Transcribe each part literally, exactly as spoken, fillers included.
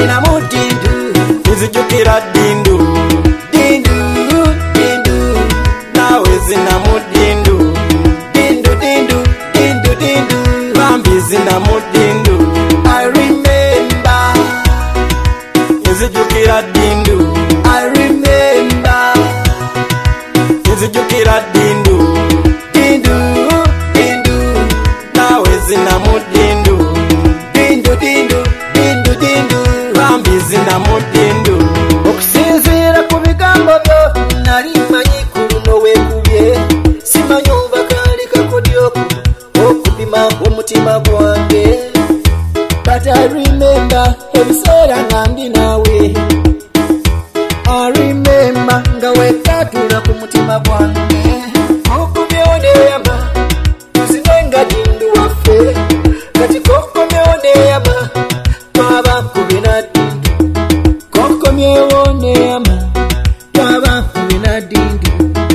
sina mudindu nzijukira dindu dindu dindu nawe zina mudindu dindu dindu dindu dindu bambi zina mudindu I remember nzijukira dindu I remember nzijukira dindu dindu dindu nawe zina mudindu dindu dindu dindu dindu bambi zina mudindu okusinziira ku bigambo byo nali manyi kuluno weekubye simanyi oba kaali kakodyoku okupima omutima gwange but I remember ebiseera nga ndi naawe I remember nga wekatula ku mutima gwange okumyewo neyama tuzinenga dindu waffe kati kokomyewo neyama twaba nkube na dindu kokomyewo neyama twaba nkube na dindu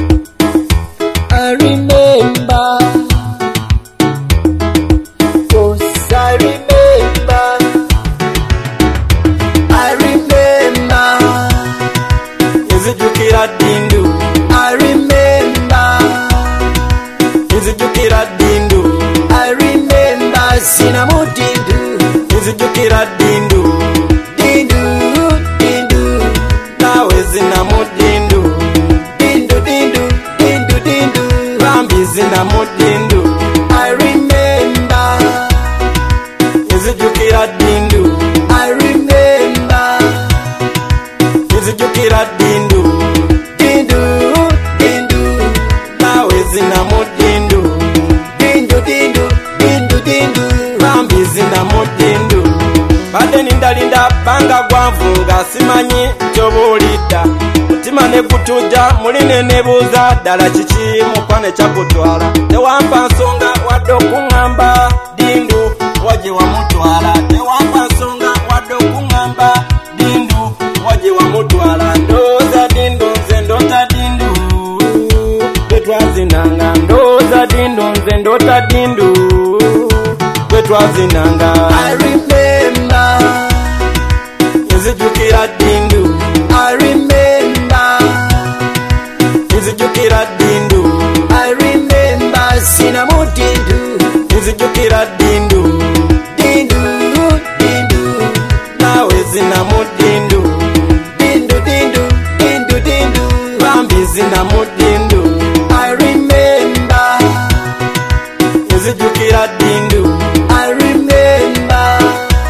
I remember cause I remember I remember nzijukira dindu I remember nzijukira dindu I remember sina mudindu nzijukira dindu dindu dindu nawe zina mudindu dindu dindu dindu dindu bambi zina mudindu I remember nzijukira dindu I remember nzijukira dindu dindu dindu nawe zina mudindu dindu dindu dindu dindu bambi zina mudindu badde nindalinda banga gwanvunga simanyi kyobuulidda mutima ne gutuja muline nebuuza ddala kiki mukwane kyakutwala tewampa nsonga wadde okuŋŋamba dindu waje wamutwala tewampa nsonga wadde okuŋŋamba dindu waje wamutwala ndowooza dindu nze ndota dindu bwetwazinanga ndowooza dindu nze ndota dindu bwetwazinanga I remember nzijukira dindu I remember nzijukira dindu I remember sina mudindu nzijukira dindu dindu dindu nawe zina mudindu dindu dindu dindu dindu bambi zina mudindu I remember nzijukira dindu I remember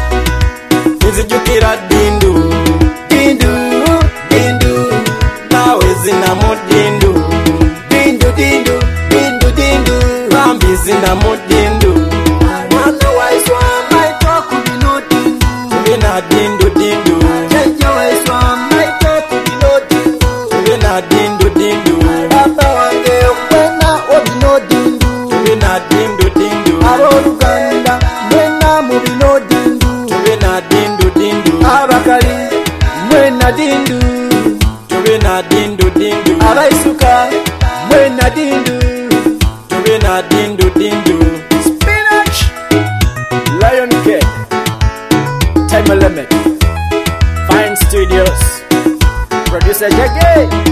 nzijukira dindu dindu dindu nawe zina mudindu dindu dindu dindu dindu bambi zina mudindu mwana waiswa maitwa kubino dindu tubina dindu dindu jajja waiswa maitwa kubino dindu tubina dindu dindu papa wange mwena obino dindu tubina dindu dindu abooluganda mwena mu bino dindu tubina dindu dindu abakali mwena dindu tubina dindu dindu abaisuka mwena dindu tubina dindu dindu spinach lion cake time limit fine studios producer Jagge